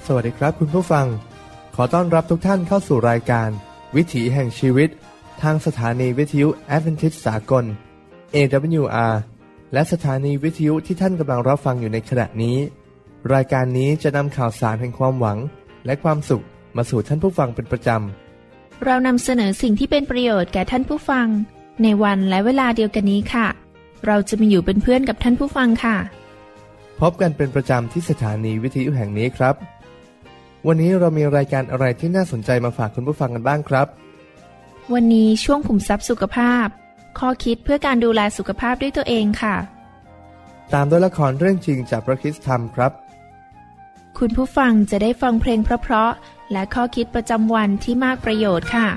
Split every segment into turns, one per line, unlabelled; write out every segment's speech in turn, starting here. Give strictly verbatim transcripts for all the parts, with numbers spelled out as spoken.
สวัสดีครับคุณผู้ฟังขอต้อนรับทุกท่านเข้าสู่รายการวิถีแห่งชีวิตทางสถานีวิทยุแอดเวนทิสต์สากล เอ ดับเบิลยู อาร์ และสถานีวิทยุที่ท่านกำลังรับฟังอยู่ในขณะนี้รายการนี้จะนำข่าวสารแห่งความหวังและความสุขมาสู่ท่านผู้ฟังเป็นประจ
ำเรานำเสนอสิ่งที่เป็นประโยชน์แก่ท่านผู้ฟังในวันและเวลาเดียวกันนี้ค่ะเราจะมาอยู่เป็นเพื่อนกับท่านผู้ฟังค่ะ
พบกันเป็นประจำที่สถานีวิทยุแห่งนี้ครับวันนี้เรามีรายการอะไรที่น่าสนใจมาฝากคุณผู้ฟังกันบ้างครับ
วันนี้ช่วงขุมทรัพย์สุขภาพข้อคิดเพื่อการดูแลสุขภาพด้วยตัวเองค่ะ
ตามด้วยละครเรื่องจริงจากพระคริสต์ธรรมครับ
คุณผู้ฟังจะได้ฟังเพลงเพราะๆและข้อคิดประจำวันที่มากประโยชน์ค่ะ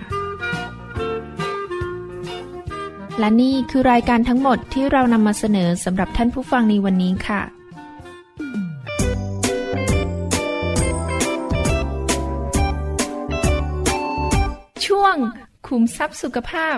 และนี่คือรายการทั้งหมดที่เรานำมาเสนอสำหรับท่านผู้ฟังในวันนี้ค่ะช่วงขุมทรัพย์สุขภาพ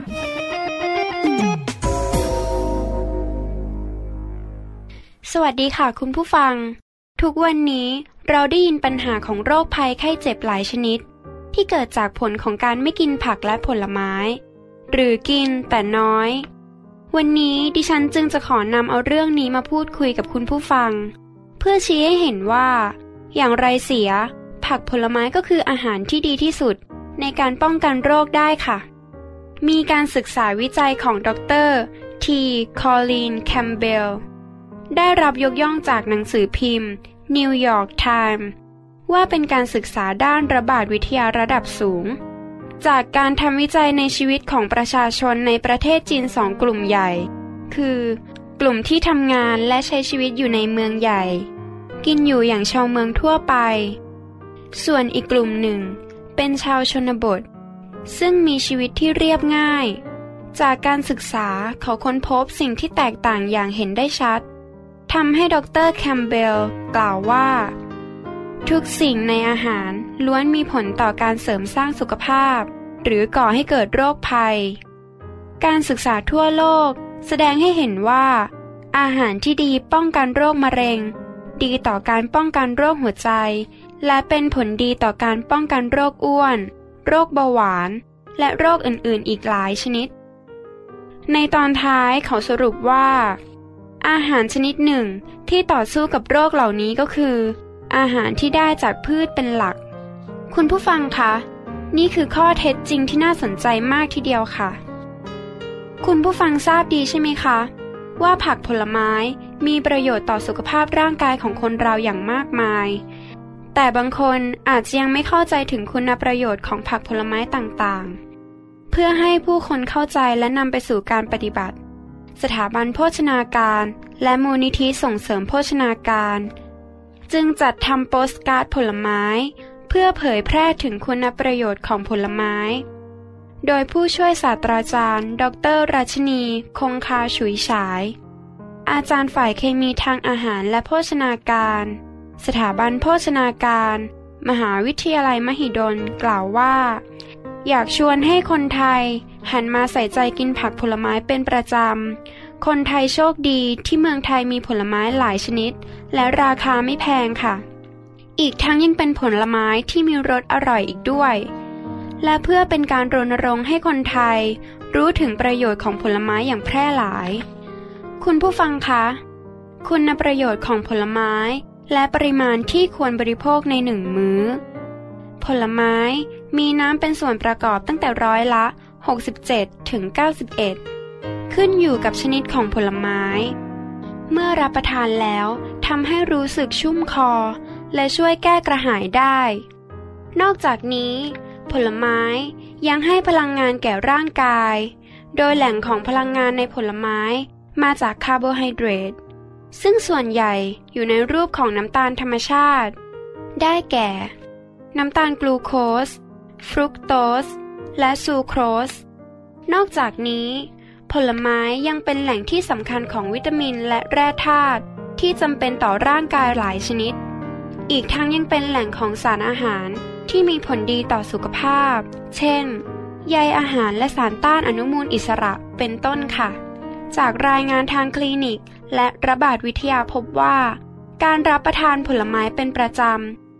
สวัสดีค่ะคุณผู้ฟังทุกวันนี้เราได้ยินปัญหาของโรคภัยไข้เจ็บหลายชนิดที่เกิดจากผลของการไม่กินผักและผลไม้หรือกินแต่น้อยวันนี้ดิฉันจึงจะขอนำเอาเรื่องนี้มาพูดคุยกับคุณผู้ฟังเพื่อชี้ให้เห็นว่าอย่างไรเสียผักผลไม้ก็คืออาหารที่ดีที่สุดในการป้องกันโรคได้ค่ะมีการศึกษาวิจัยของดร. ที คอลลีน แคมเบลได้รับยกย่องจากหนังสือพิมพ์ New York Times ว่าเป็นการศึกษาด้านระบาดวิทยาระดับสูงจากการทำวิจัยในชีวิตของประชาชนในประเทศจีนสองกลุ่มใหญ่คือกลุ่มที่ทำงานและใช้ชีวิตอยู่ในเมืองใหญ่กินอยู่อย่างชาวเมืองทั่วไปส่วนอีกกลุ่มหนึ่งเป็นชาวชนบทซึ่งมีชีวิตที่เรียบง่ายจากการศึกษาเขาค้นพบสิ่งที่แตกต่างอย่างเห็นได้ชัดทำให้ดร. แคมเบลกล่าวว่าทุกสิ่งในอาหารล้วนมีผลต่อการเสริมสร้างสุขภาพหรือก่อให้เกิดโรคภัยการศึกษาทั่วโลกแสดงให้เห็นว่าอาหารที่ดีป้องกันโรคมะเร็งดีต่อการป้องกันโรคหัวใจและเป็นผลดีต่อการป้องกันโรคอ้วนโรคเบาหวานและโรคอื่นๆอีกหลายชนิดในตอนท้ายเขาสรุปว่าอาหารชนิดหนึ่งที่ต่อสู้กับโรคเหล่านี้ก็คืออาหารที่ได้จากพืชเป็นหลักคุณผู้ฟังคะนี่คือข้อเท็จจริงที่น่าสนใจมากทีเดียวค่ะคุณผู้ฟังทราบดีใช่ไหมคะว่าผักผลไม้มีประโยชน์ต่อสุขภาพร่างกายของคนเราอย่างมากมายแต่บางคนอาจจะยังไม่เข้าใจถึงคุณประโยชน์ของผักผลไม้ต่างๆเพื่อให้ผู้คนเข้าใจและนำไปสู่การปฏิบัติสถาบันโภชนาการและมูลนิธิส่งเสริมโภชนาการจึงจัดทำโปสการ์ดผลไม้เพื่อเผยแพร่ถึงคุณประโยชน์ของผลไม้โดยผู้ช่วยศาสตราจารย์ดร.รัชนีคงคาฉุยฉายอาจารย์ฝ่ายเคมีทางอาหารและโภชนาการสถาบันโภชนาการมหาวิทยาลัยมหิดลกล่าวว่าอยากชวนให้คนไทยหันมาใส่ใจกินผักผลไม้เป็นประจำคนไทยโชคดีที่เมืองไทยมีผลไม้หลายชนิดและราคาไม่แพงค่ะอีกทั้งยังเป็นผลไม้ที่มีรสอร่อยอีกด้วยและเพื่อเป็นการรณรงค์ให้คนไทยรู้ถึงประโยชน์ของผลไม้อย่างแพร่หลายคุณผู้ฟังคะคุณประโยชน์ของผลไม้และปริมาณที่ควรบริโภคในหนึ่งมื้อผลไม้มีน้ำเป็นส่วนประกอบตั้งแต่ร้อยละหกสิบเจ็ดถึงเก้าสิบเอ็ดขึ้นอยู่กับชนิดของผลไม้เมื่อรับประทานแล้วทำให้รู้สึกชุ่มคอและช่วยแก้กระหายได้นอกจากนี้ผลไม้ยังให้พลังงานแก่ร่างกายโดยแหล่งของพลังงานในผลไม้มาจากคาร์โบไฮเดรตซึ่งส่วนใหญ่อยู่ในรูปของน้ำตาลธรรมชาติได้แก่น้ำตาลกลูโคสฟรุกโตสและซูโครสนอกจากนี้ผลไม้ยังเป็นแหล่งที่สำคัญของวิตามินและแร่ธาตุที่จำเป็นต่อร่างกายหลายชนิดอีกทั้งยังเป็นแหล่งของสารอาหารที่มีผลดีต่อสุขภาพเช่นใยอาหารและสารต้านอนุมูลอิสระเป็นต้นค่ะจากรายงานทางคลินิกและระบาดวิทยาพบว่าการรับประทานผลไม้เป็นประจำ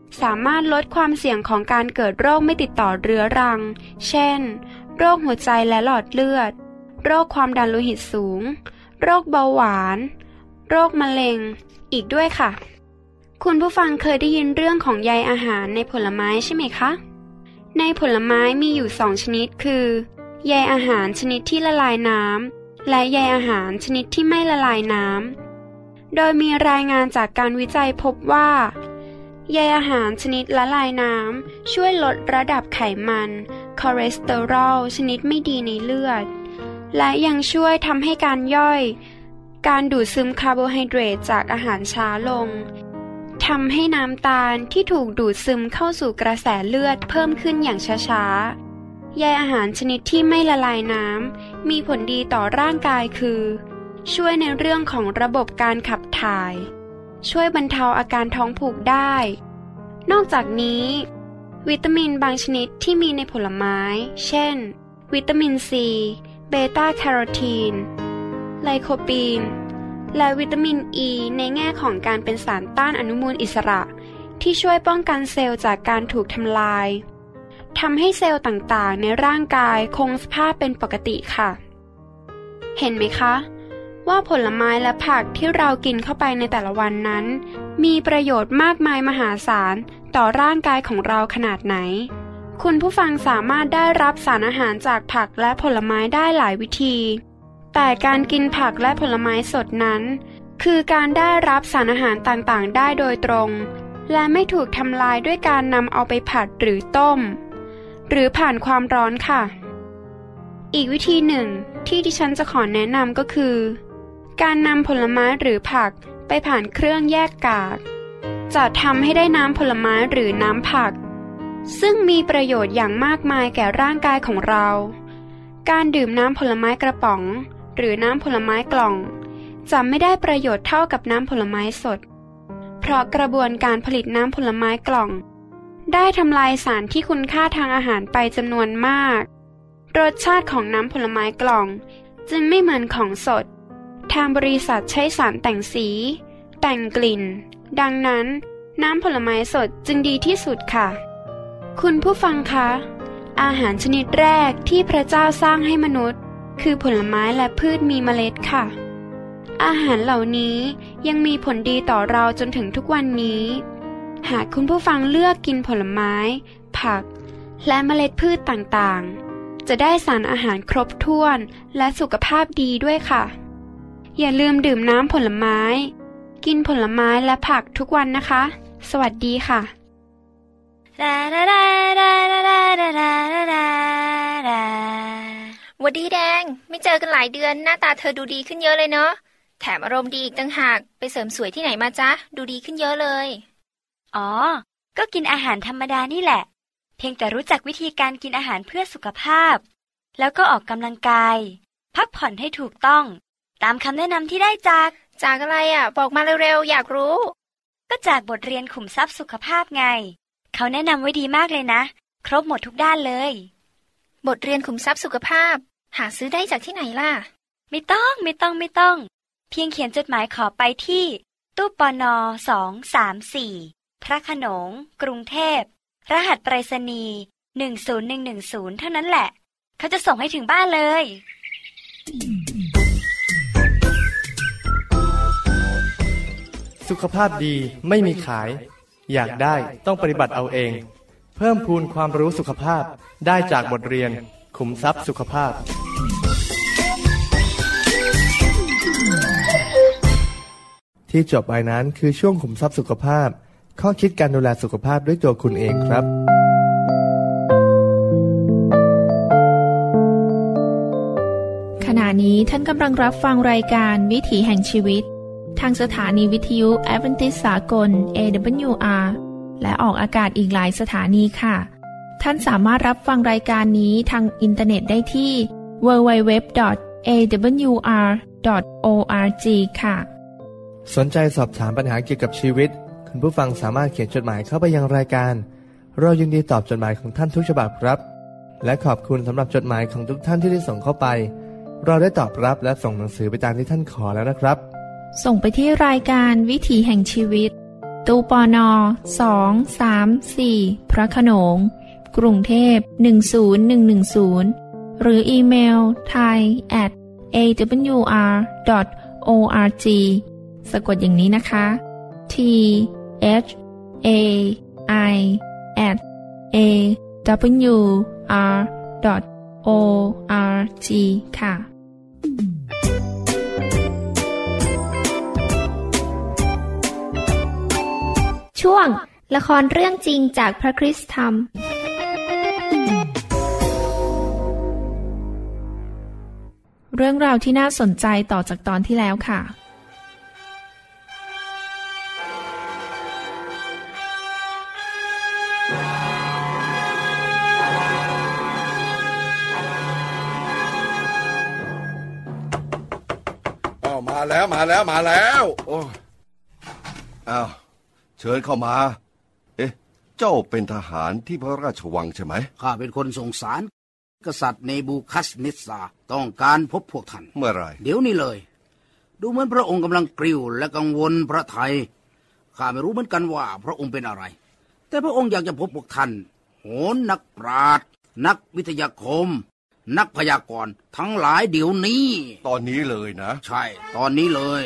สามารถลดความเสี่ยงของการเกิดโรคไม่ติดต่อเรื้อรังเช่นโรคหัวใจและหลอดเลือดโรคความดันโลหิตสูงโรคเบาหวานโรคมะเร็งอีกด้วยค่ะคุณผู้ฟังเคยได้ยินเรื่องของใยอาหารในผลไม้ใช่ไหมคะในผลไม้มีอยู่สองชนิดคือใยอาหารชนิดที่ละลายน้ำและใยอาหารชนิดที่ไม่ละลายน้ำโดยมีรายงานจากการวิจัยพบว่าใยอาหารชนิดละลายน้ำช่วยลดระดับไขมันคอเลสเตอรอลชนิดไม่ดีในเลือดและยังช่วยทำให้การย่อยการดูดซึมคาร์โบไฮเดรตจากอาหารช้าลงทำให้น้ำตาลที่ถูกดูดซึมเข้าสู่กระแสเลือดเพิ่มขึ้นอย่างช้าๆใยอาหารชนิดที่ไม่ละลายน้ำมีผลดีต่อร่างกายคือช่วยในเรื่องของระบบการขับถ่ายช่วยบรรเทาอาการท้องผูกได้นอกจากนี้วิตามินบางชนิดที่มีในผลไม้เช่นวิตามินซีเบต้าแคโรทีนไลโคปีนและวิตามินอ e ีในแง่ของการเป็นสารต้านอนุมูลอิสระที่ช่วยป้องกันเซลล์จากการถูกทำลายทำให้เซลล์ต่างๆในร่างกายคงสภาพเป็นปกติค่ะเห็นไหมคะว่าผลไม้และผักที่เรากินเข้าไปในแต่ละวันนั้นมีประโยชน์มากมายมหาศาลต่อร่างกายของเราขนาดไหนคุณผู้ฟังสามารถได้รับสารอาหารจากผักและผลไม้ได้หลายวิธีแต่การกินผักและผลไม้สดนั้นคือการได้รับสารอาหารต่างๆได้โดยตรงและไม่ถูกทำลายด้วยการนำเอาไปผัดหรือต้มหรือผ่านความร้อนค่ะอีกวิธีหนึ่งที่ดิฉันจะขอแนะนำก็คือการนำผลไม้หรือผักไปผ่านเครื่องแยกกากจะทำให้ได้น้ำผลไม้หรือน้ำผักซึ่งมีประโยชน์อย่างมากมายแก่ร่างกายของเราการดื่มน้ำผลไม้กระป๋องหรือน้ำผลไม้กล่องจะไม่ได้ประโยชน์เท่ากับน้ำผลไม้สดเพราะกระบวนการผลิตน้ำผลไม้กล่องได้ทำลายสารที่คุณค่าทางอาหารไปจำนวนมากรสชาติของน้ำผลไม้กล่องจึงไม่เหมือนของสดทางบริษัทใช้สารแต่งสีแต่งกลิ่นดังนั้นน้ำผลไม้สดจึงดีที่สุดค่ะคุณผู้ฟังคะอาหารชนิดแรกที่พระเจ้าสร้างให้มนุษย์คือผลไม้และพืชมีเมล็ดค่ะอาหารเหล่านี้ยังมีผลดีต่อเราจนถึงทุกวันนี้หากคุณผู้ฟังเลือกกินผลไม้ผักและเมล็ดพืชต่างๆจะได้สารอาหารครบถ้วนและสุขภาพดีด้วยค่ะอย่าลืมดื่มน้ำผลไม้กินผลไม้และผักทุกวันนะคะสวัสดีค่ะ
หวัดดีแดงไม่เจอกันหลายเดือนหน้าตาเธอดูดีขึ้นเยอะเลยเนาะแถมอารมณ์ดีอีกต่างหากไปเสริมสวยที่ไหนมาจ๊ะดูดีขึ้นเยอะเลย
อ๋อก็กินอาหารธรรมดานี่แหละเพียงแต่รู้จักวิธีการกินอาหารเพื่อสุขภาพแล้วก็ออกกำลังกายพักผ่อนให้ถูกต้องตามคำแนะนำที่ได้จาก
จากอะไรอ่ะบอกมาเร็วๆอยากรู้
ก็จากบทเรียนขุมทรัพย์สุขภาพไงเขาแนะนำไว้ดีมากเลยนะครบหมดทุกด้านเลย
บทเรียนขุมทรัพย์สุขภาพหาซื้อได้จากที่ไหนล่ะ
ไม่ต้องไม่ต้องไม่ต้องเพียงเขียนจดหมายขอไปที่ตู้ปนสอง สาม สี่พระโขนงกรุงเทพรหัสไปรษณีย์หนึ่ง ศูนย์ หนึ่ง หนึ่ง ศูนย์เท่านั้นแหละเขาจะส่งให้ถึงบ้านเลย
สุขภาพดีไม่มีขายอยากได้ต้องปฏิบัติเอาเองเพิ่มพูนความรู้สุขภาพได้จากบทเรียนขุมทรัพย์สุขภาพที่จบไปนั้นคือช่วงขุมทรัพย์สุขภาพข้อคิดการดูแลสุขภาพด้วยตัวคุณเองครับ
ขณะนี้ท่านกำลังรับฟังรายการวิถีแห่งชีวิตทางสถานีวิทยุแอดเวนทิสต์สากล เอ ดับเบิลยู อาร์ และออกอากาศอีกหลายสถานีค่ะท่านสามารถรับฟังรายการนี้ทางอินเทอร์เน็ตได้ที่ ดับเบิลยู ดับเบิลยู ดับเบิลยู ดอท เอ ดับเบิลยู อาร์ ดอท โอ อาร์ จี ค่ะ
สนใจสอบถามปัญหาเกี่ยวกับชีวิตคุณผู้ฟังสามารถเขียนจดหมายเข้าไปยังรายการเรายินดีตอบจดหมายของท่านทุกฉบับครับและขอบคุณสำหรับจดหมายของทุกท่านที่ได้ส่งเข้าไปเราได้ตอบรับและส่งหนังสือไปตามที่ท่านขอแล้วนะครับ
ส่งไปที่รายการวิถีแห่งชีวิตตู้ปนสอง สาม สี่ พระโขนงกรุงเทพหนึ่งศูนย์หนึ่งหนึ่งศูนย์หรืออีเมล ไทย แอท เอ ดับเบิลยู อาร์ ดอท โอ อาร์ จี สะกดอย่างนี้นะคะ T H A I แอท เอ ดับเบิลยู อาร์ ดอท โอ อาร์ จี ค่ะ
ช่วงละครเรื่องจริงจากพระคริสตธรรม
เรื่องราวที่น่าสนใจต่อจากตอนที่แล้วค่ะ
อ้าวมาแล้วมาแล้วมาแล้วโอ้อ้าวเชิญเข้ามาเอ๊ะเจ้าเป็นทหารที่พระราชวังใช่ไหม
ข้าเป็นคนส่งสารกษัตริย์เนบูคัสเนสซาร์ต้องการพบพวกท่าน
เมื่อไร
เดี๋ยวนี้เลยดูเหมือนพระองค์กำลังกริ้วและกังวลพระทัยข้าไม่รู้เหมือนกันว่าพระองค์เป็นอะไรแต่พระองค์อยากจะพบพวกท่านโหรนักปราชญ์นักวิทยาคมนักพยากรณ์ทั้งหลายเดี๋ยวนี้
ตอนนี้เลยนะ
ใช่ตอนนี้เลย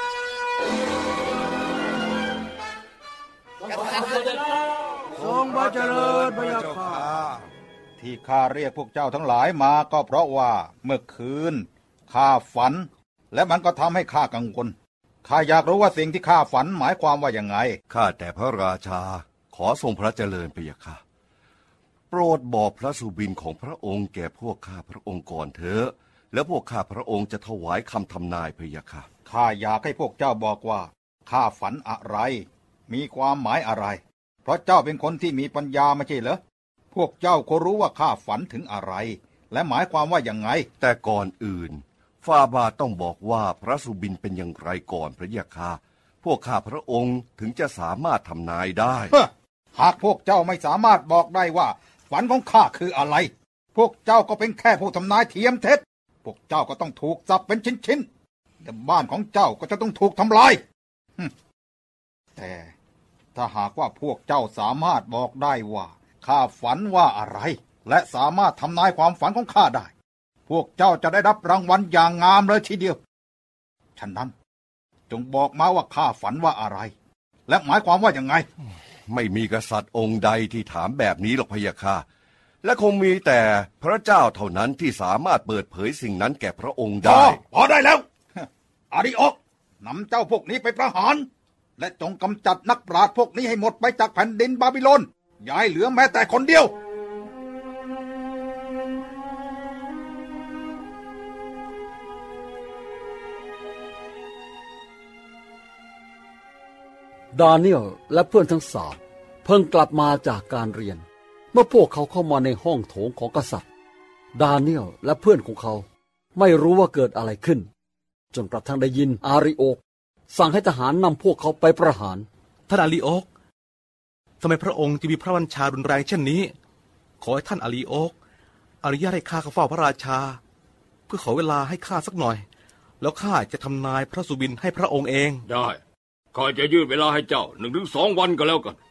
ทรงพระเจริญพระยาค่ะ
ที่ข้าเรียกพวกเจ้าทั้งหลายมาก็เพราะว่าเมื่อคืนข้าฝันและมันก็ทำให้ข้ากังวลข้าอยากรู้ว่าสิ่งที่ข้าฝันหมายความว่าอย่างไง
ข้าแต่พระราชาขอทรงพระเจริญพระยาค่ะโปรดบอกพระสุบินของพระองค์แก่พวกข้าพระองค์ก่อนเถอะแล้วพวกข้าพระองค์จะถวายคำทำนายพระยาค่ะ
ข้าอยากให้พวกเจ้าบอกว่าข้าฝันอะไรมีความหมายอะไรเพราะเจ้าเป็นคนที่มีปัญญาไม่ใช่เหรอพวกเจ้าก็รู้ว่าข้าฝันถึงอะไรและหมายความว่าอย่างไง
แต่ก่อนอื่นฝ่าบาทต้องบอกว่าพระสุบินเป็นอย่างไรก่อนพระยาค่ะพวกข้าพระองค์ถึงจะสามารถทำนายได้
หากพวกเจ้าไม่สามารถบอกได้ว่าฝันของข้าคืออะไรพวกเจ้าก็เป็นแค่ผู้ทำนายเทียมเท็จพวกเจ้าก็ต้องถูกสับเป็นชิ้นๆแต่บ้านของเจ้าก็จะต้องถูกทำลายแต่ถ้าหากว่าพวกเจ้าสามารถบอกได้ว่าข้าฝันว่าอะไรและสามารถทำนายความฝันของข้าได้พวกเจ้าจะได้รับรางวัลอย่างงามเลยทีเดียวฉะนั้นจงบอกมาว่าข้าฝันว่าอะไรและหมายความว่าอย่างไง
ไม่มีกษัตริย์องค์ใดที่ถามแบบนี้หรอกพะยะค่ะและคงมีแต่พระเจ้าเท่านั้นที่สามารถเปิดเผยสิ่งนั้นแก่พระองค์ได้
พอได้แล้วอาริโอกนำเจ้าพวกนี้ไปประหารและจงกำจัดนักปราชญ์พวกนี้ให้หมดไปจากแผ่นดินบาบิโลนอย่าให้เหลือแม้แต่คนเดียว
ดาเนียลและเพื่อนทั้งสามเพิ่งกลับมาจากการเรียนเมื่อพวกเขาเข้ามาในห้องโถงของกษัตริย์ดาเนียลและเพื่อนของเขาไม่รู้ว่าเกิดอะไรขึ้นจนกระทั่งได้ยินอาริโอกสั่งให้ทหารนำพวกเขาไปประหาร
ท่านอาริโอกทำไมพระองค์จึงมีพระบัญชารุนแรงเช่นนี้ขอให้ท่านอาริโอกอนุญาตให้ข้าเข้าเฝ้าพระราชาเพื่อขอเวลาให้ข้าสักหน่อยแล้วข้าจะทำนายพระสุบินให้พระองค์เอง
ได้ข้าจะยืดเวลาให้เจ้าหนึ่งถึงสองวันก็แล้วกัน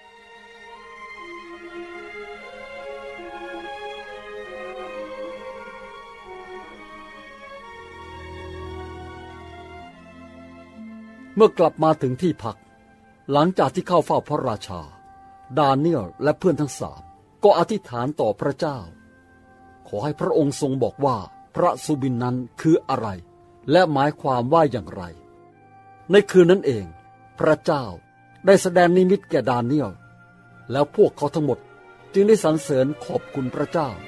เมื่อกลับมาถึงที่พักหลังจากที่เข้าเฝ้าพระราชาดาเนียลและเพื่อนทั้งสามก็อธิษฐานต่อพระเจ้าขอให้พระองค์ทรงบอกว่าพระสุบินนั้นคืออะไรและหมายความว่าอย่างไรในคืนนั้นเองพระเจ้าได้แสดงนิมิตแก่ดาเนียลแล้วพวกเขาทั้งหมดจึงได้สรรเสริญขอบคุณพระเจ้า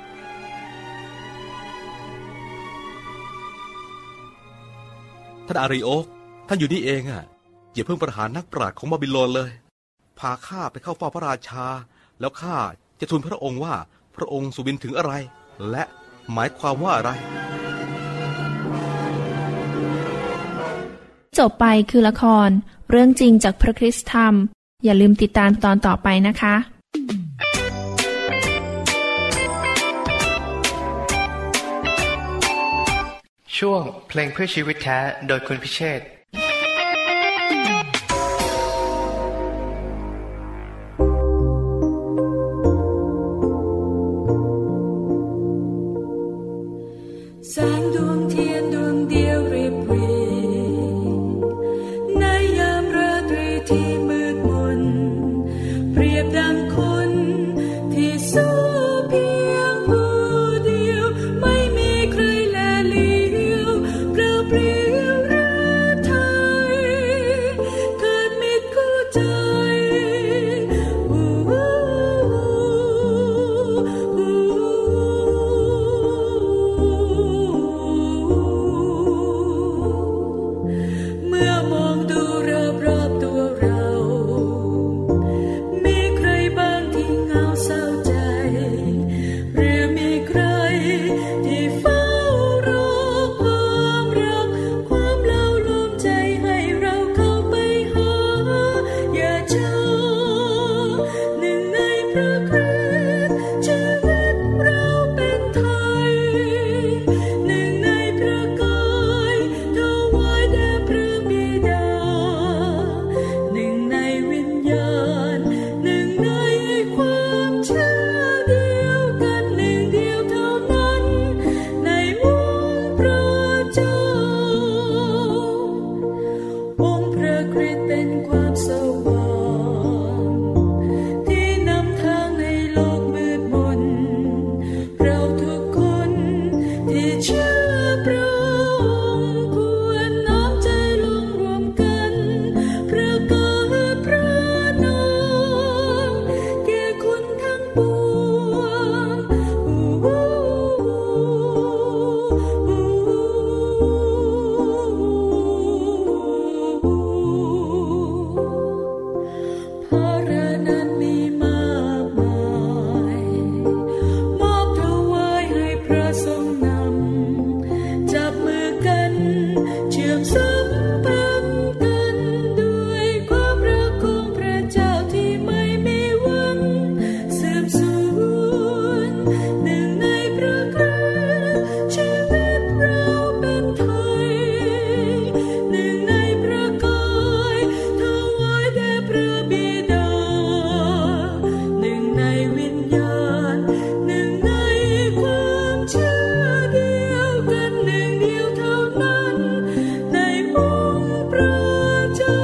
ท่านอาริโอกท่านอยู่นี่เองอ่ะอย่าเพิ่งประหารนักปราชญ์ของบาบิโลนเลยพาข้าไปเข้าเฝ้าพระราชาแล้วข้าจะทูลพระองค์ว่าพระองค์สุบินถึงอะไรและหมายความว่าอะไร
จบไปคือละครเรื่องจริงจากพระคริสตธรรมอย่าลืมติดตามตอนต่อไปนะคะ
ช่วงเพลงเพื่อชีวิตแท้โดยคุณพิเชษฐ์
กฤตเป็นความสว่างที่นำทางในโลกมืดมนเราทุกคนที่เชื่อพระองค์ควรน้อมใจลงรวมกันประกาศพระนามแก่คนทั้งปวงภาระนั้นมีมากมายมอบถวายให้พระทรงนำจับมือกันเชื่อมสัมพันธ์กันด้วยความรักของพระเจ้าที่ไม่มีวันเสื่อมสูญหนึ่งในพระคริสต์ชีวิตเราเป็นไทยหนึ่งในพระกายถวายแด่พระบิดาหนึ่งในวิญญาณหนึ่งในความเชื่อเดียวกันหนึ่งเดียวเท่านั้นในองค์พระเจ้า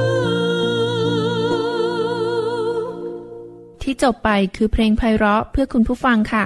ที่จบไปคือเพลงไพเราะเพื่อคุณผู้ฟังค่ะ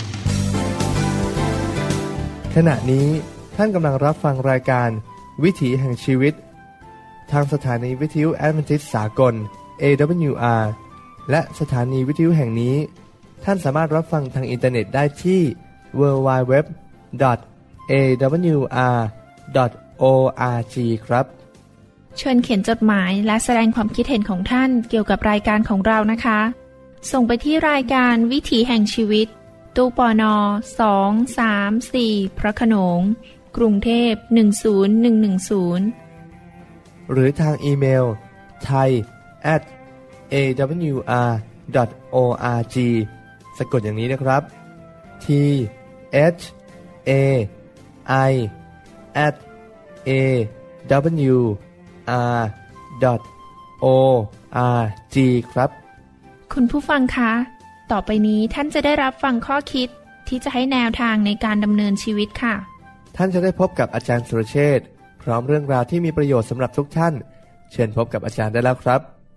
ขณะนี้ท่านกำลังรับฟังรายการวิถีแห่งชีวิตทางสถานีวิทยุแอดเวนทิสต์สากล เอ ดับเบิลยู อาร์ และสถานีวิทยุแห่งนี้ท่านสามารถรับฟังทางอินเทอร์เน็ตได้ที่ ดับเบิลยู ดับเบิลยู ดับเบิลยู ดอท เอ ดับเบิลยู อาร์ ดอท โอ อาร์ จี ครับ
เชิญเขียนจดหมายและแสดงความคิดเห็นของท่านเกี่ยวกับรายการของเรานะคะ ส่งไปที่รายการวิถีแห่งชีวิตตู้ปนสอง สาม สี่ พระโขนงกรุงเทพหนึ่งศูนย์หนึ่งหนึ่งศูนย์
หรือทางอีเมล ไทย แอท เอ ดับเบิลยู อาร์ ดอท โอ อาร์ จี สะกดอย่างนี้นะครับ ที เอช เอ ไอ แอท เอ ดับเบิลยู อาร์ ดอท โอ อาร์ จี ครับ
คุณผู้ฟังคะต่อไปนี้ท่านจะได้รับฟังข้อคิดที่จะให้แนวทางในการดำเนินชีวิตค่ะ
ท่านจะได้พบกับอาจารย์สุรเชษฐ์พร้อมเรื่องราวที่มีประโยชน์สำหรับทุกท่านเชิญพบกับอาจารย์ได้แล้วครับ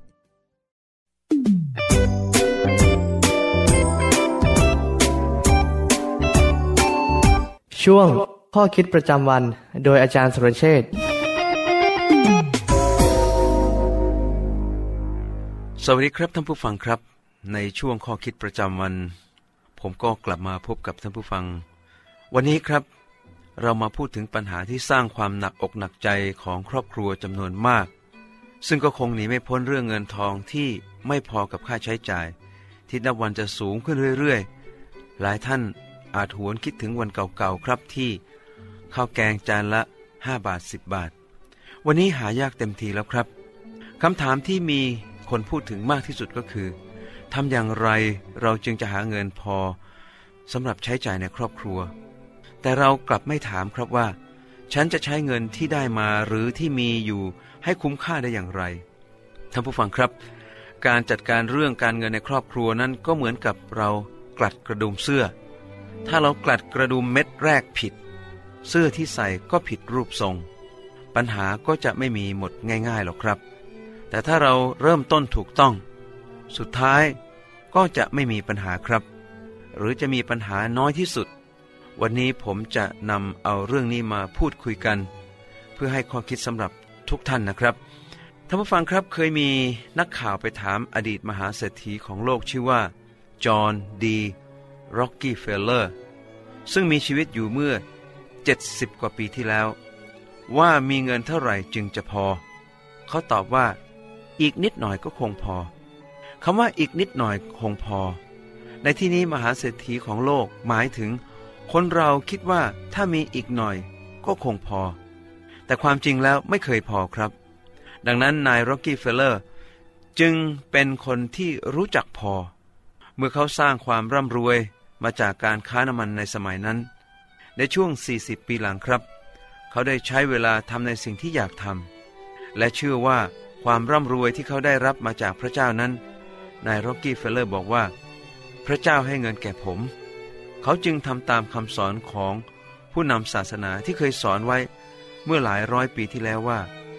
ช่วงข้อคิดประจำวันโดยอาจารย์สุรเชษฐ์
สวัสดีครับท่านผู้ฟังครับในช่วงข้อคิดประจำวันผมก็กลับมาพบกับท่านผู้ฟังวันนี้ครับเรามาพูดถึงปัญหาที่สร้างความหนักอกหนักใจของครอบครัวจำนวนมากซึ่งก็คงหนีไม่พ้นเรื่องเงินทองที่ไม่พอกับค่าใช้จ่ายที่นับวันจะสูงขึ้นเรื่อยๆหลายท่านอาจหวนคิดถึงวันเก่าๆครับที่ข้าวแกงจานละห้าบาทสิบบาทวันนี้หายากเต็มทีแล้วครับคำถามที่มีคนพูดถึงมากที่สุดก็คือทำอย่างไรเราจึงจะหาเงินพอสำหรับใช้จ่ายในครอบครัวแต่เรากลับไม่ถามครับว่าฉันจะใช้เงินที่ได้มาหรือที่มีอยู่ให้คุ้มค่าได้อย่างไรท่านผู้ฟังครับการจัดการเรื่องการเงินในครอบครัวนั้นก็เหมือนกับเรากลัดกระดุมเสื้อถ้าเรากลัดกระดุมเม็ดแรกผิดเสื้อที่ใส่ก็ผิดรูปทรงปัญหาก็จะไม่มีหมดง่ายๆหรอกครับแต่ถ้าเราเริ่มต้นถูกต้องสุดท้ายก็จะไม่มีปัญหาครับหรือจะมีปัญหาน้อยที่สุดวันนี้ผมจะนำเอาเรื่องนี้มาพูดคุยกันเพื่อให้ข้อคิดสำหรับทุกท่านนะครับท่านผู้ฟังครับเคยมีนักข่าวไปถามอดีตมหาเศรษฐีของโลกชื่อว่าจอห์นดีร็อกกี้เฟลเลอร์ซึ่งมีชีวิตอยู่เมื่อเจ็ดสิบกว่าปีที่แล้วว่ามีเงินเท่าไหร่จึงจะพอเขาตอบว่าอีกนิดหน่อยก็คงพอคำว่าอีกนิดหน่อยคงพอในที่นี้มหาเศรษฐีของโลกหมายถึงคนเราคิดว่าถ้ามีอีกหน่อยก็คงพอแต่ความจริงแล้วไม่เคยพอครับดังนั้นนายร็อกกี้เฟลเลอร์จึงเป็นคนที่รู้จักพอเมื่อเขาสร้างความร่ำรวยมาจากการค้าน้ำมันในสมัยนั้นในช่วงสี่สิบปีหลังครับเขาได้ใช้เวลาทำในสิ่งที่อยากทำและเชื่อว่าความร่ำรวยที่เขาได้รับมาจากพระเจ้านั้นนายร็อกกี้เฟลเลอร์บอกว่าพระเจ้าให้เงินแก่ผมเขาจึงทำตามคำสอนของผู้นำศาสนาที่เคยสอนไว้เมื่อหลายร้อยปีที่แล้วว่า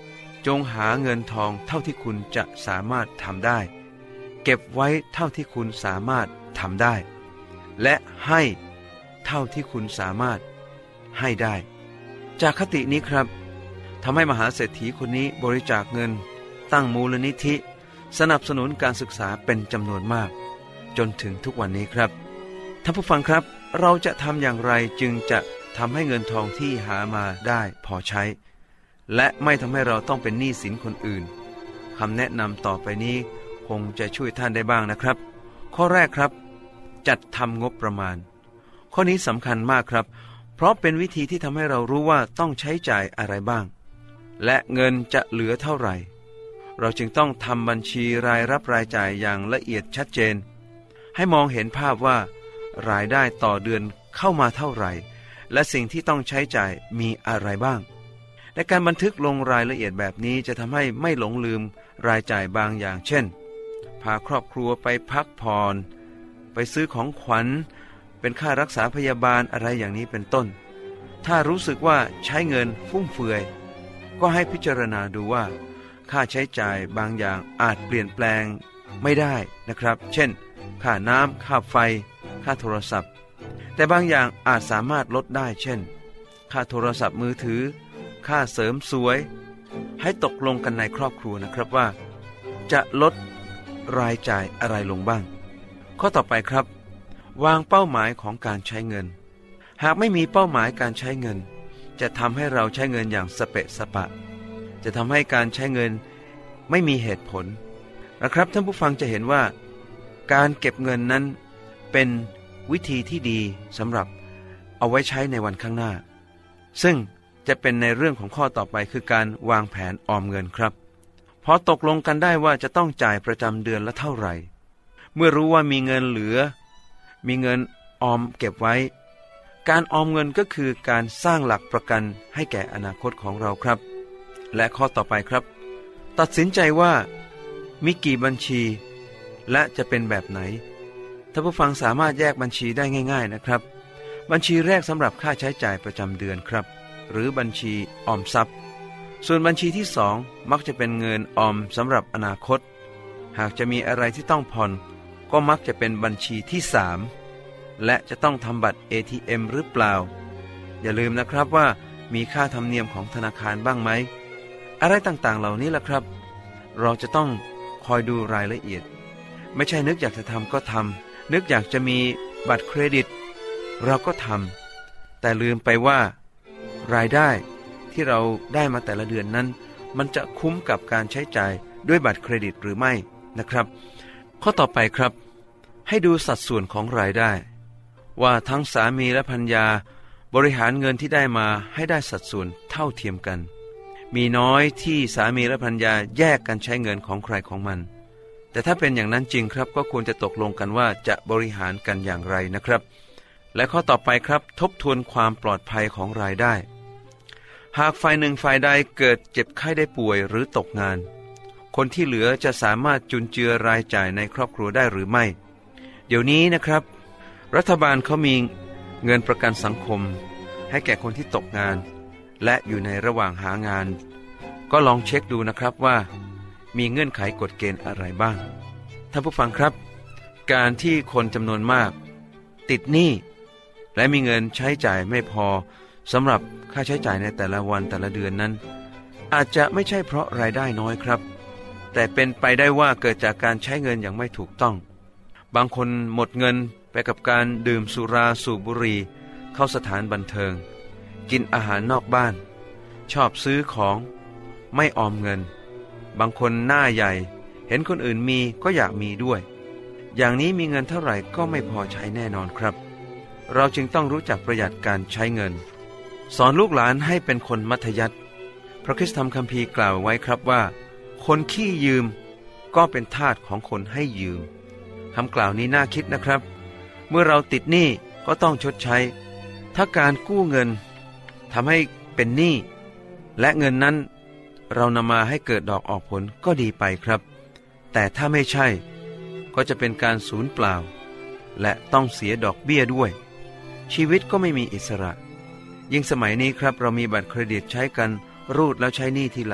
จงหาเงินทองเท่าที่คุณจะสามารถทำได้เก็บไว้เท่าที่คุณสามารถทำได้และให้เท่าที่คุณสามารถให้ได้จากคตินี้ครับทำให้มหาเศรษฐีคนนี้บริจาคเงินตั้งมูลนิธิสนับสนุนการศึกษาเป็นจำนวนมากจนถึงทุกวันนี้ครับท่านผู้ฟังครับเราจะทำอย่างไรจึงจะทำให้เงินทองที่หามาได้พอใช้และไม่ทำให้เราต้องเป็นหนี้สินคนอื่นคำแนะนำต่อไปนี้คงจะช่วยท่านได้บ้างนะครับข้อแรกครับจัดทำงบประมาณข้อนี้สำคัญมากครับเพราะเป็นวิธีที่ทำให้เรารู้ว่าต้องใช้จ่ายอะไรบ้างและเงินจะเหลือเท่าไหร่เราจึงต้องทำบัญชีรายรับรายจ่ายอย่างละเอียดชัดเจนให้มองเห็นภาพว่ารายได้ต่อเดือนเข้ามาเท่าไหร่และสิ่งที่ต้องใช้จ่ายมีอะไรบ้างและการบันทึกลงรายละเอียดแบบนี้จะทำให้ไม่หลงลืมรายจ่ายบางอย่างเช่นพาครอบครัวไปพักผ่อนไปซื้อของขวัญเป็นค่ารักษาพยาบาลอะไรอย่างนี้เป็นต้นถ้ารู้สึกว่าใช้เงินฟุ่มเฟือยก็ให้พิจารณาดูว่าค่าใช้จ่ายบางอย่างอาจเปลี่ยนแปลงไม่ได้นะครับเช่นค่าน้ำค่าไฟค่าโทรศัพท์แต่บางอย่างอาจสามารถลดได้เช่นค่าโทรศัพท์มือถือค่าเสริมสวยให้ตกลงกันในครอบครัวนะครับว่าจะลดรายจ่ายอะไรลงบ้างข้อต่อไปครับวางเป้าหมายของการใช้เงินหากไม่มีเป้าหมายการใช้เงินจะทำให้เราใช้เงินอย่างสเปะสปะจะทำให้การใช้เงินไม่มีเหตุผลนะครับท่านผู้ฟังจะเห็นว่าการเก็บเงินนั้นเป็นวิธีที่ดีสำหรับเอาไว้ใช้ในวันข้างหน้าซึ่งจะเป็นในเรื่องของข้อต่อไปคือการวางแผนออมเงินครับพอตกลงกันได้ว่าจะต้องจ่ายประจำเดือนละเท่าไหร่เมื่อรู้ว่ามีเงินเหลือมีเงินออมเก็บไว้การออมเงินก็คือการสร้างหลักประกันให้แก่อนาคตของเราครับและข้อต่อไปครับตัดสินใจว่ามีกี่บัญชีและจะเป็นแบบไหนท่านผู้ฟังสามารถแยกบัญชีได้ง่ายๆนะครับบัญชีแรกสำหรับค่าใช้จ่ายประจำเดือนครับหรือบัญชีออมทรัพย์ส่วนบัญชีที่สองมักจะเป็นเงินออมสำหรับอนาคตหากจะมีอะไรที่ต้องผ่อนก็มักจะเป็นบัญชีที่สามและจะต้องทำบัตร เอ ที เอ็ม หรือเปล่าอย่าลืมนะครับว่ามีค่าธรรมเนียมของธนาคารบ้างไหมอะไรต่างๆเหล่านี้ล่ะครับเราจะต้องคอยดูรายละเอียดไม่ใช่นึกอยากจะทำก็ทำนึกอยากจะมีบัตรเครดิตเราก็ทำแต่ลืมไปว่ารายได้ที่เราได้มาแต่ละเดือนนั้นมันจะคุ้มกับการใช้จ่ายด้วยบัตรเครดิตหรือไม่นะครับข้อต่อไปครับให้ดูสัดส่วนของรายได้ว่าทั้งสามีและภรรยาบริหารเงินที่ได้มาให้ได้สัดส่วนเท่าเทียมกันมีน้อยที่สามีและภรรยาแยกกันใช้เงินของใครของมันแต่ถ้าเป็นอย่างนั้นจริงครับก็ควรจะตกลงกันว่าจะบริหารกันอย่างไรนะครับและข้อต่อไปครับทบทวนความปลอดภัยของรายได้หากฝ่ายหนึ่งฝ่ายใดเกิดเจ็บไข้ได้ป่วยหรือตกงานคนที่เหลือจะสามารถจุนเจือรายจ่ายในครอบครัวได้หรือไม่เดี๋ยวนี้นะครับรัฐบาลเขามีเงินประกันสังคมให้แก่คนที่ตกงานและอยู่ในระหว่างหางานก็ลองเช็คดูนะครับว่ามีเงื่อนไขกฎเกณฑ์อะไรบ้างท่านผู้ฟังครับการที่คนจำนวนมากติดหนี้และมีเงินใช้จ่ายไม่พอสำหรับค่าใช้จ่ายในแต่ละวันแต่ละเดือนนั้นอาจจะไม่ใช่เพราะรายได้น้อยครับแต่เป็นไปได้ว่าเกิดจากการใช้เงินอย่างไม่ถูกต้องบางคนหมดเงินไปกับการดื่มสุราสูบบุหรี่เข้าสถานบันเทิงกินอาหารนอกบ้านชอบซื้อของไม่ออมเงินบางคนหน้าใหญ่เห็นคนอื่นมีก็อยากมีด้วยอย่างนี้มีเงินเท่าไหร่ก็ไม่พอใช้แน่นอนครับเราจึงต้องรู้จักประหยัดการใช้เงินสอนลูกหลานให้เป็นคนมัธยัสถ์พระคริสตธรรมคัมภีร์กล่าวไว้ครับว่าคนขี้ยืมก็เป็นทาสของคนให้ยืมคำกล่าวนี้น่าคิดนะครับเมื่อเราติดหนี้ก็ต้องชดใช้ถ้าการกู้เงินทำให้เป็นหนี้และเงินนั้นเรานำมาให้เกิดดอกออกผลก็ดีไปครับแต่ถ้าไม่ใช่ก็จะเป็นการสูญเปล่าและต้องเสียดอกเบี้ยด้วยชีวิตก็ไม่มีอิสระยิ่งสมัยนี้ครับเรามีบัตรเครดิตใช้กันรูดแล้วใช้หนี้ทีหลัง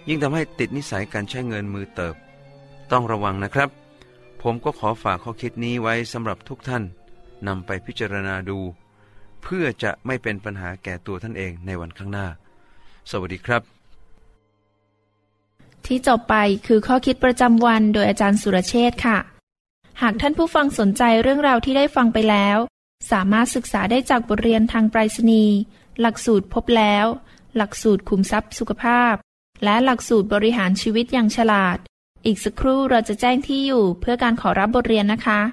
ยิ่งทำให้ติดนิสัยการใช้เงินมือเติบต้องระวังนะครับผมก็ขอฝากข้อคิดนี้ไว้สำหรับทุกท่านนำไปพิจารณาดูเพื่อจะไม่เป็นปัญหาแก่ตัวท่านเองในวันข้างหน้าสวัสดีครับ
ที่จบไปคือข้อคิดประจำวันโดยอาจารย์สุรเชษฐ์ค่ะหากท่านผู้ฟังสนใจเรื่องราวที่ได้ฟังไปแล้วสามารถศึกษาได้จากบทเรียนทางไปรษณีย์หลักสูตรพบแล้วหลักสูตรขุมทรัพย์สุขภาพและหลักสูตรบริหารชีวิตอย่างฉลาดอีกสักครู่เราจะแจ้งที่อยู่เพื่อการขอรับบทเรียนนะคะ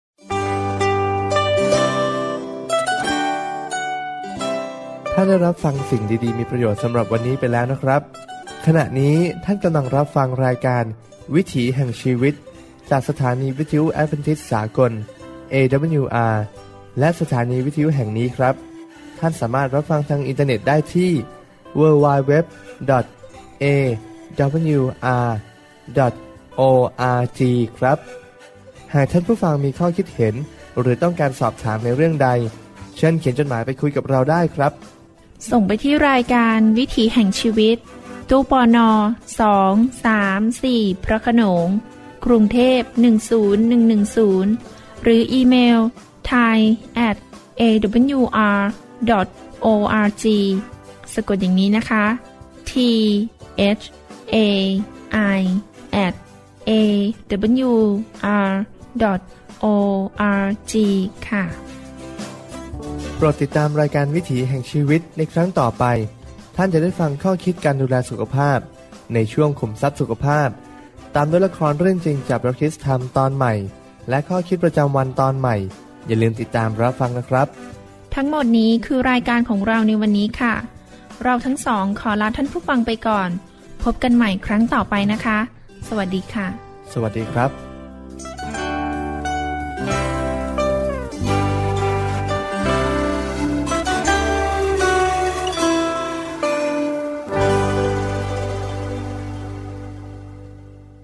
ถ้าได้รับฟังสิ่งดีๆมีประโยชน์สำหรับวันนี้ไปแล้วนะครับขณะนี้ท่านกำลังรับฟังรายการวิถีแห่งชีวิตจากสถานีวิทยุแอดเวนทิสต์สากล เอ ดับเบิลยู อาร์ และสถานีวิทยุแห่งนี้ครับท่านสามารถรับฟังทางอินเทอร์เน็ตได้ที่ ดับเบิลยู ดับเบิลยู ดับเบิลยู ดอท เอ ดับเบิลยู อาร์ ดอท โอ อาร์ จี ครับหากท่านผู้ฟังมีข้อคิดเห็นหรือต้องการสอบถามในเรื่องใดเชิญเขียนจดหมายไปคุยกับเราได้ครับ
ส่งไปที่รายการวิถีแห่งชีวิตตู้ปนสอง สาม สี่ พระโขนงกรุงเทพหนึ่งศูนย์หนึ่งหนึ่งศูนย์หรืออีเมล ไทย แอท เอ ดับเบิลยู อาร์ ดอท โอ อาร์ จี สะกดอย่างนี้นะคะ T H A I แอท เอ ดับเบิลยู อาร์ ดอท โอ อาร์ จี ค่ะ
โปรดติดตามรายการวิถีแห่งชีวิตในครั้งต่อไปท่านจะได้ฟังข้อคิดการดูแลสุขภาพในช่วงขุมทรัพย์สุขภาพตามด้วยละครเรื่องจริงจากพระคริสต์ธรรมตอนใหม่และข้อคิดประจำวันตอนใหม่อย่าลืมติดตามรับฟังนะครับ
ทั้งหมดนี้คือรายการของเราในวันนี้ค่ะเราทั้งสองขอลาท่านผู้ฟังไปก่อนพบกันใหม่ครั้งต่อไปนะคะสวัสดีค่ะ
สวัสดีครับ